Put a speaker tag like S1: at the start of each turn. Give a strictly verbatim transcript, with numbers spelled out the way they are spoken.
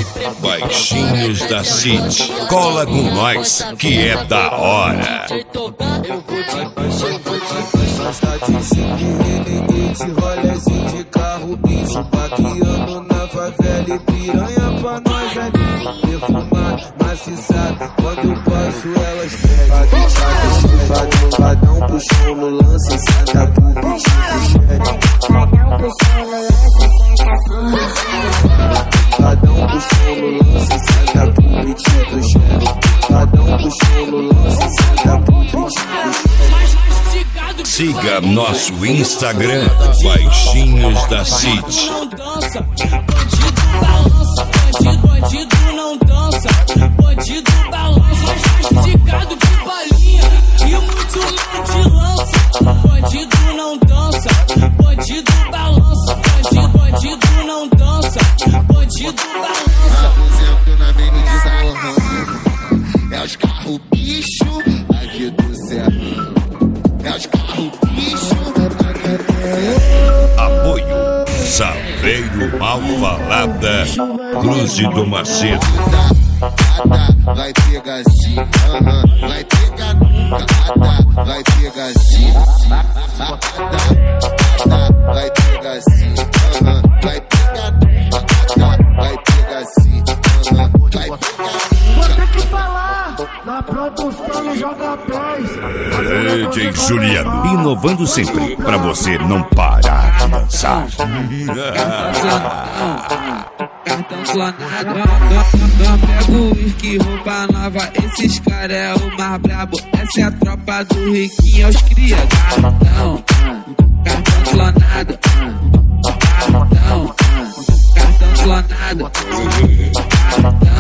S1: Baixinhos da City, cola com nós, que é da hora.
S2: Eu vou te, eu vou te gostar de cinco renegade, rolezinho de carro, bicho, baqueando na favela e piranha pra nós ali. Perfumar, maciçada, quando eu passo elas pegam. Fadão, fadão pro chão no lance, senta pro bicho do xere.
S3: Fadão pro chão no lance, senta pro bicho.
S2: Fadão pro chão no lance, senta pro bicho do xere. Fadão pro chão no lance, senta pro bicho do xere.
S1: Siga nosso Instagram, Baixinhos da City.
S4: Bandido balança, bandido, bandido não dança. Bandido balança, mastigado de balinha e muito medo de lança. Bandido não dança, bandido balança. Bandido, bandido não dança. Bandido balança.
S2: Aposento na menina, é os carros bicho aqui do céu. É os carros bicho aqui do céu.
S1: Apoio Saveiro Malfalada, Cruz do Macedo.
S2: Vai pegar sim, uh-huh. Vai pegar nunca, vai pegar sim, vai pegar sim, uh-huh. Vai pegar nunca, vai pegar sim, uh-huh. Vai pegar.
S5: Vou ter que falar, na produção joga pés.
S1: D J Juliano, inovando sempre, pra você não parar de dançar.
S4: Cartão clonado, não pego o whisky, roupa nova. Esses caras é o mais brabo. Essa é a tropa do riquinho, os cria. Cartão, cartão clonado. Cartão, cartão clonado. Cartão.